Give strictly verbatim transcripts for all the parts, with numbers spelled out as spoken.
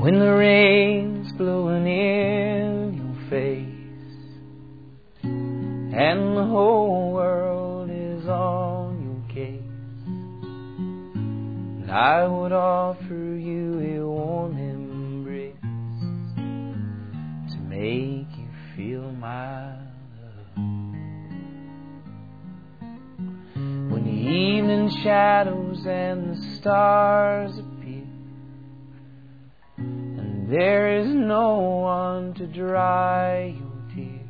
when the rain's blowing in your face and the whole world is on your case, and I would offer you a warm embrace to make you feel my love. When the evening shadows and the stars appear, and there is no one to dry your tears,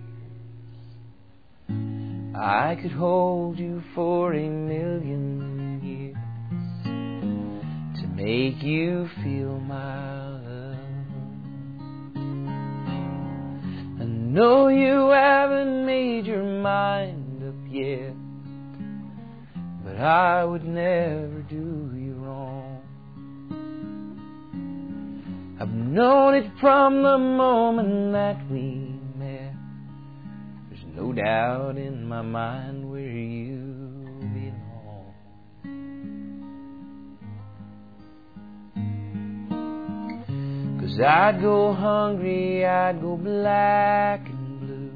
I could hold you for a million years to make you feel my love. I know you haven't made your mind up yet, but I would never do you wrong. I've known it from the moment that we met. There's no doubt in my mind where you belong. 'Cause I'd go hungry, I'd go black and blue,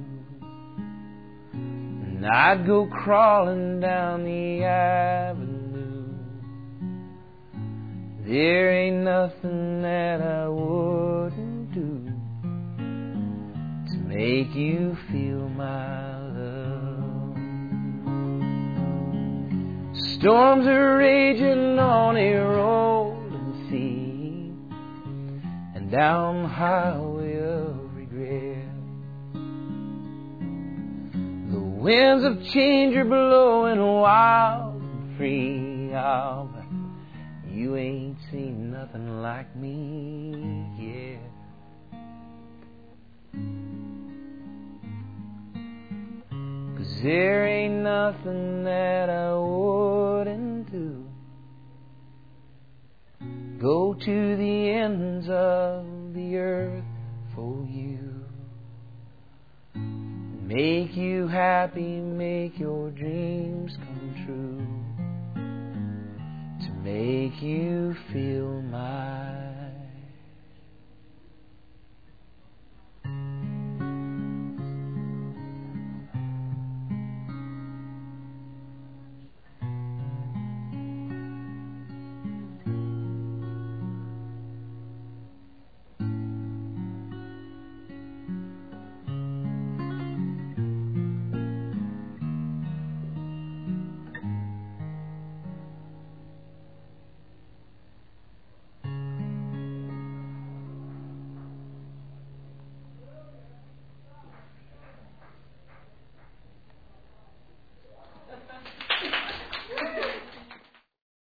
and I'd go crawling down the avenue. There ain't nothing that I wouldn't do to make you feel my love. Storms are raging on a rolling sea, and down the highway of regret, the winds of change are blowing wild and free. Oh, but you ain't seen nothing like me yet. Cause there ain't nothing that I wouldn't do. Go to the ends of the earth for you. Make you happy, make your dreams come true, to make you feel my